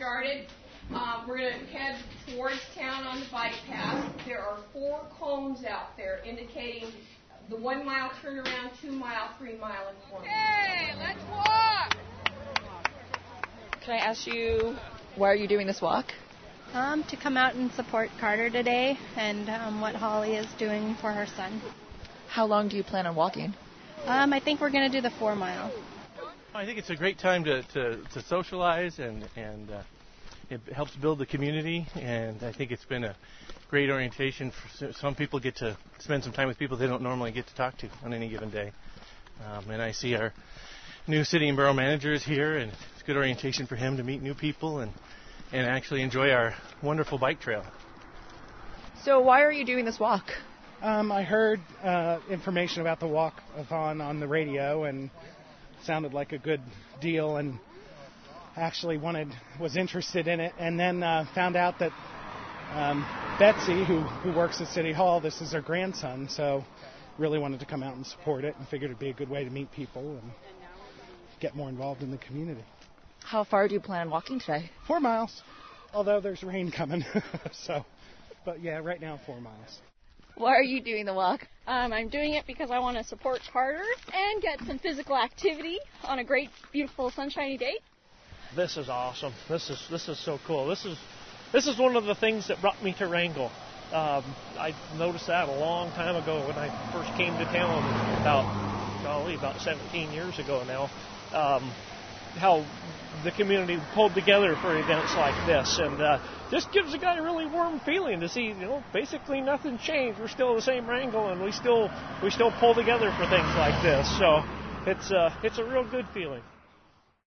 started. We're going to head towards town on the bike path. There are 4 cones out there indicating the 1 mile turnaround, 2 mile, 3 mile, and 4 mile. Hey, let's walk! Can I ask you, why are you doing this walk? To come out and support Carter today and what Holly is doing for her son. How long do you plan on walking? I think we're going to do the 4 mile. I think it's a great time to socialize, and it helps build the community, and I think it's been a great orientation. For some people get to spend some time with people they don't normally get to talk to on any given day. And I see our new city and borough manager is here, and it's good orientation for him to meet new people and actually enjoy our wonderful bike trail. So why are you doing this walk? I heard information about the walk-a-thon on the radio and sounded like a good deal, and actually was interested in it, and then found out that Betsy, who works at City Hall, this is her grandson, so really wanted to come out and support it and figured it'd be a good way to meet people and get more involved in the community. How far do you plan on walking today? 4 miles, although there's rain coming. But yeah, right now 4 miles. Why are you doing the walk? I'm doing it because I want to support Carter and get some physical activity on a great, beautiful, sunshiny day. This is awesome. This is so cool. This is one of the things that brought me to Wrangell. I noticed that a long time ago when I first came to town, about 17 years ago now. How the community pulled together for events like this, and just gives a guy a really warm feeling to see, basically nothing changed. We're still the same Wrangell, and we still pull together for things like this. So it's a real good feeling.